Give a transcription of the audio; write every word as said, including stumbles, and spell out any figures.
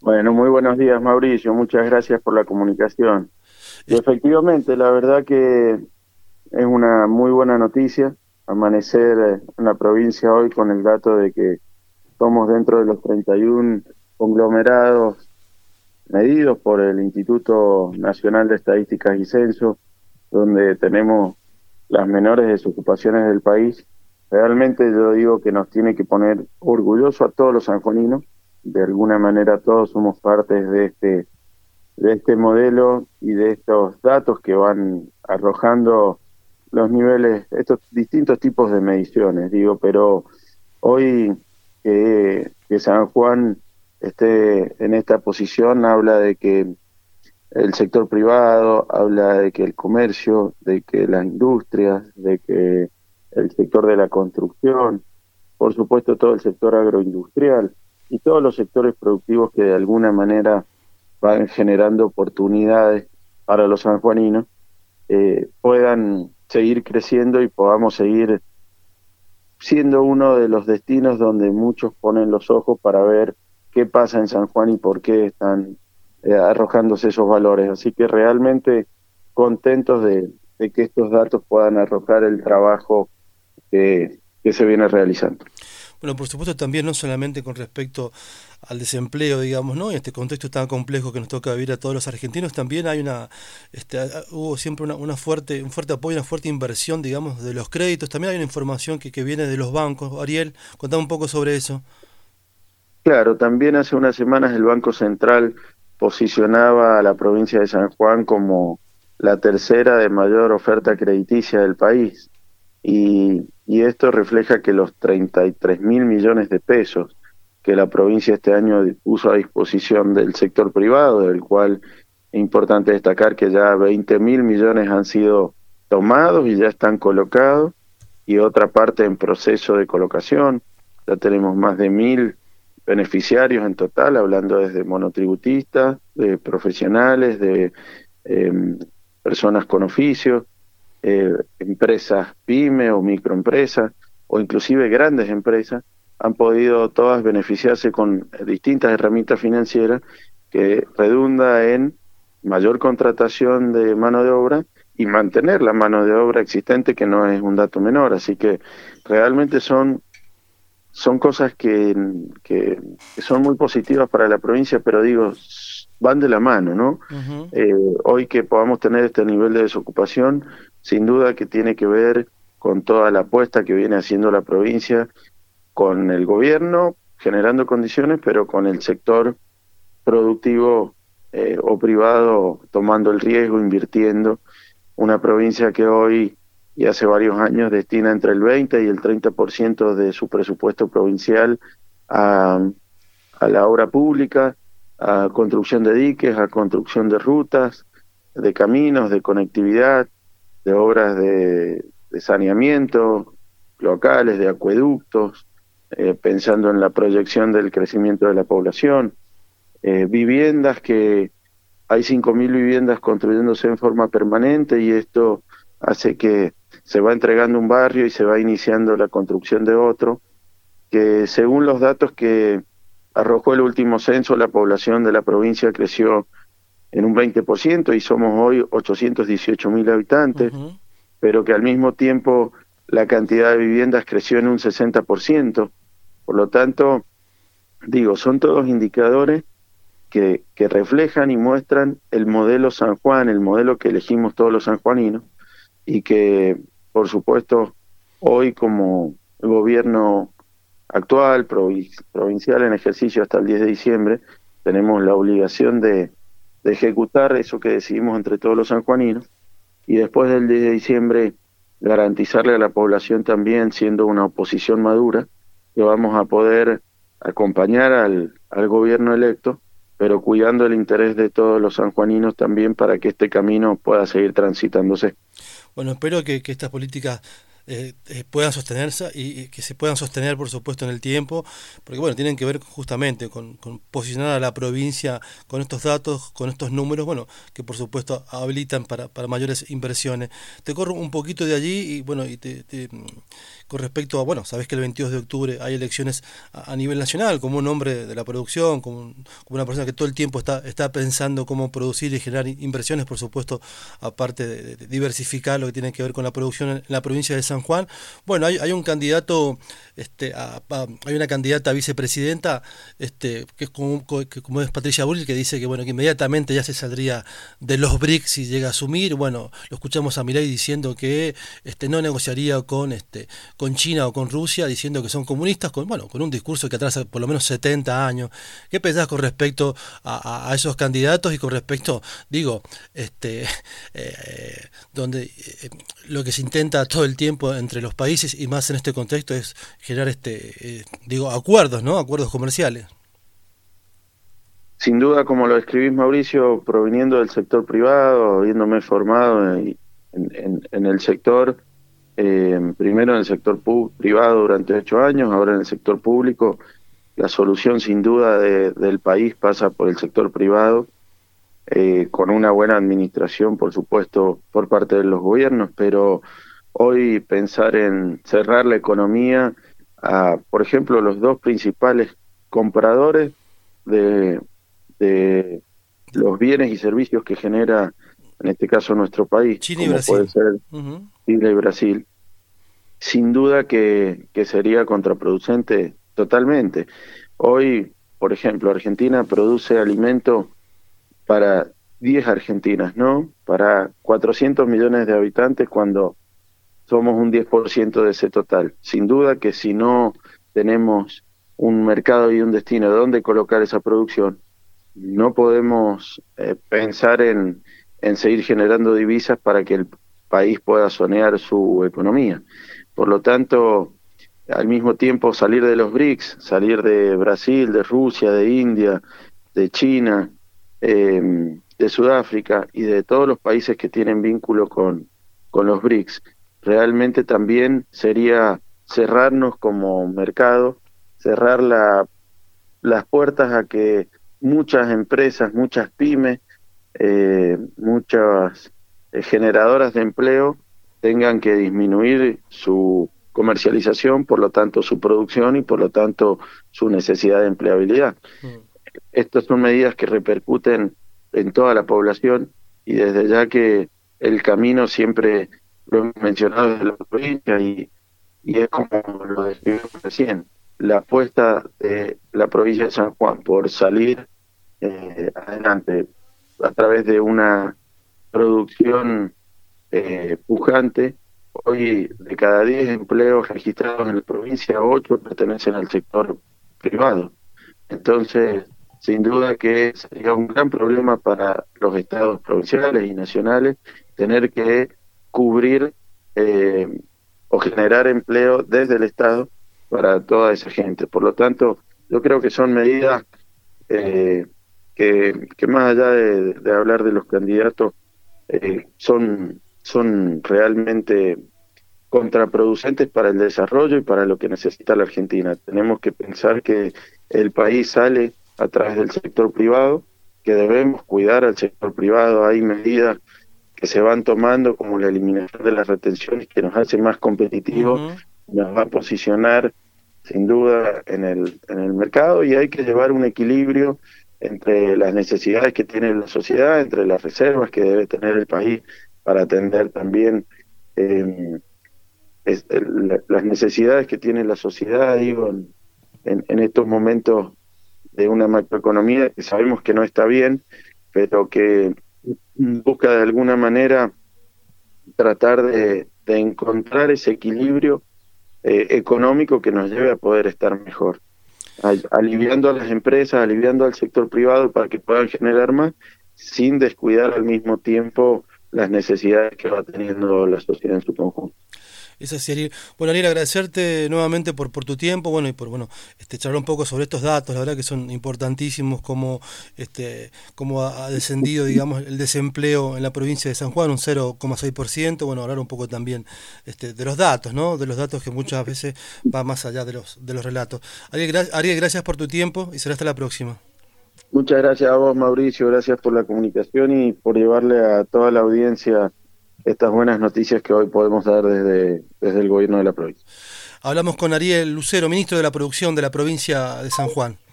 Bueno, muy buenos días, Mauricio. Muchas gracias por la comunicación. Y Es- efectivamente, la verdad que es una muy buena noticia amanecer eh, en la provincia hoy con el dato de que somos dentro de los treinta y uno conglomerados medidos por el Instituto Nacional de Estadísticas y Censo, donde tenemos las menores desocupaciones del país. Realmente yo digo que nos tiene que poner orgulloso a todos los sanjuaninos. De alguna manera todos somos partes de este de este modelo y de estos datos que van arrojando los niveles, estos distintos tipos de mediciones, digo, pero hoy que, que San Juan esté en esta posición habla de que el sector privado, habla de que el comercio, de que las industrias, de que el sector de la construcción, por supuesto todo el sector agroindustrial y todos los sectores productivos que de alguna manera van generando oportunidades para los sanjuaninos, eh, puedan seguir creciendo y podamos seguir siendo uno de los destinos donde muchos ponen los ojos para ver qué pasa en San Juan y por qué están eh, arrojándose esos valores. Así que realmente contentos de, de que estos datos puedan arrojar el trabajo que, que se viene realizando. bueno, por supuesto también no solamente con respecto al desempleo, digamos, ¿no? En este contexto tan complejo que nos toca vivir a todos los argentinos, también hay una, este, a- hubo siempre una, una fuerte, un fuerte apoyo, una fuerte inversión, digamos, de los créditos. También hay una información que, que viene de los bancos. Ariel, contame un poco sobre eso. Claro, también hace unas semanas el Banco Central posicionaba a la provincia de San Juan como la tercera de mayor oferta crediticia del país. Y, y esto refleja que los treinta y tres mil millones de pesos que la provincia este año puso a disposición del sector privado, del cual es importante destacar que ya veinte mil millones han sido tomados y ya están colocados, y otra parte en proceso de colocación. Ya tenemos más de mil beneficiarios en total, hablando desde monotributistas, de profesionales, de eh, personas con oficios, eh, empresas pyme o microempresas, o inclusive grandes empresas, han podido todas beneficiarse con distintas herramientas financieras que redunda en mayor contratación de mano de obra y mantener la mano de obra existente, que no es un dato menor. Así que realmente son son cosas que, que, que son muy positivas para la provincia, pero digo, s- van de la mano, ¿no? Ujú. Eh, hoy que podamos tener este nivel de desocupación, sin duda que tiene que ver con toda la apuesta que viene haciendo la provincia, con el gobierno generando condiciones, pero con el sector productivo eh, o privado tomando el riesgo, invirtiendo. Una provincia que hoy y hace varios años destina entre el veinte y el treinta por ciento de su presupuesto provincial a, a la obra pública, a construcción de diques, a construcción de rutas, de caminos, de conectividad, de obras de, de saneamiento locales, de acueductos, eh, pensando en la proyección del crecimiento de la población, eh, viviendas que hay cinco mil viviendas construyéndose en forma permanente, y esto hace que se va entregando un barrio y se va iniciando la construcción de otro, que según los datos que arrojó el último censo, la población de la provincia creció en un veinte por ciento y somos hoy ochocientos dieciocho mil habitantes, Ujú. pero que al mismo tiempo la cantidad de viviendas creció en un sesenta por ciento. Por lo tanto, digo, son todos indicadores que, que reflejan y muestran el modelo San Juan, el modelo que elegimos todos los sanjuaninos, y que, por supuesto, hoy como gobierno actual, provi- provincial en ejercicio hasta el diez de diciembre, tenemos la obligación de, de ejecutar eso que decidimos entre todos los sanjuaninos, y después del diez de diciembre garantizarle a la población también, siendo una oposición madura, que vamos a poder acompañar al, al gobierno electo, pero cuidando el interés de todos los sanjuaninos también para que este camino pueda seguir transitándose. Bueno, espero que, que estas políticas eh, eh, puedan sostenerse y, y que se puedan sostener, por supuesto, en el tiempo, porque bueno, tienen que ver justamente con, con posicionar a la provincia con estos datos, con estos números, bueno, que por supuesto habilitan para, para mayores inversiones. Te corro un poquito de allí y bueno, y te, te, con respecto a, bueno, sabes que el veintidós de octubre hay elecciones a, a nivel nacional, como un hombre de la producción, como, un, como una persona que todo el tiempo está, está pensando cómo producir y generar inversiones, por supuesto, aparte de, de diversificar lo que tiene que ver con la producción en la provincia de San Juan. Bueno, hay, hay un candidato, este, a, a, hay una candidata a vicepresidenta, este, que es como, que como es Patricia Bullrich, que dice que bueno, que inmediatamente ya se saldría de los B R I C S si llega a asumir. Bueno, lo escuchamos a Milei diciendo que este, no negociaría con este, con China o con Rusia, diciendo que son comunistas, con bueno, con un discurso que atrasa por lo menos setenta años. ¿Qué pensás con respecto a, a, a esos candidatos y con respecto, digo, este, eh, donde eh, lo que se intenta todo el tiempo entre los países y más en este contexto es generar este, eh, digo, acuerdos, ¿no? Acuerdos comerciales. Sin duda, como lo describís, Mauricio, proviniendo del sector privado, habiéndome formado en, en, en el sector, eh, primero en el sector pu- privado durante ocho años, ahora en el sector público, la solución sin duda de- del país pasa por el sector privado, eh, con una buena administración, por supuesto, por parte de los gobiernos, pero hoy pensar en cerrar la economía a, por ejemplo, los dos principales compradores de, de los bienes y servicios que genera, en este caso, nuestro país, China y como puede Brasil. ser Uh-huh. Chile y Brasil, sin duda que, que sería contraproducente totalmente. Hoy, por ejemplo, Argentina produce alimento para diez Argentinas, ¿no? Para cuatrocientos millones de habitantes cuando somos un diez por ciento de ese total. Sin duda que si no tenemos un mercado y un destino donde colocar esa producción, no podemos eh, pensar en, en seguir generando divisas para que el país pueda sonear su economía. Por lo tanto, al mismo tiempo salir de los B R I C S, salir de Brasil, de Rusia, de India, de China, eh, de Sudáfrica y de todos los países que tienen vínculo con, con los B R I C S, realmente también sería cerrarnos como mercado, cerrar la, las puertas a que muchas empresas, muchas pymes, eh, muchas eh, generadoras de empleo tengan que disminuir su comercialización, por lo tanto su producción y por lo tanto su necesidad de empleabilidad. Mm. Estas son medidas que repercuten en toda la población y desde ya que el camino siempre lo hemos mencionado desde la provincia y, y es como lo describimos recién, la apuesta de la provincia de San Juan por salir eh, adelante a través de una producción eh, pujante. Hoy de cada diez empleos registrados en la provincia, ocho pertenecen al sector privado. Entonces, sin duda que sería un gran problema para los estados provinciales y nacionales tener que cubrir eh, o generar empleo desde el Estado para toda esa gente. Por lo tanto, yo creo que son medidas eh, que, que más allá de, de hablar de los candidatos, eh, son, son realmente contraproducentes para el desarrollo y para lo que necesita la Argentina. Tenemos que pensar que el país sale a través del sector privado, que debemos cuidar al sector privado. Hay medidas que se van tomando como la eliminación de las retenciones que nos hace más competitivos, Uh-huh. nos va a posicionar sin duda en el, en el mercado y hay que llevar un equilibrio entre las necesidades que tiene la sociedad, entre las reservas que debe tener el país para atender también eh, es, el, las necesidades que tiene la sociedad, digo, en, en, en estos momentos de una macroeconomía que sabemos que no está bien, pero que busca de alguna manera tratar de, de encontrar ese equilibrio eh, económico que nos lleve a poder estar mejor, aliviando a las empresas, aliviando al sector privado para que puedan generar más, sin descuidar al mismo tiempo las necesidades que va teniendo la sociedad en su conjunto. Es así, Ariel. Bueno, Ariel, agradecerte nuevamente por, por tu tiempo, bueno, y por, bueno, este, charlar un poco sobre estos datos, la verdad que son importantísimos, cómo, este, cómo ha, ha descendido, digamos, el desempleo en la provincia de San Juan, un cero coma seis por ciento, bueno, hablar un poco también, este, de los datos, ¿no? De los datos que muchas veces va más allá de los, de los relatos. Ariel, gra- Ariel, gracias por tu tiempo y será hasta la próxima. Muchas gracias a vos, Mauricio, gracias por la comunicación y por llevarle a toda la audiencia estas buenas noticias que hoy podemos dar desde, desde el gobierno de la provincia. Hablamos con Ariel Lucero, ministro de la Producción de la provincia de San Juan.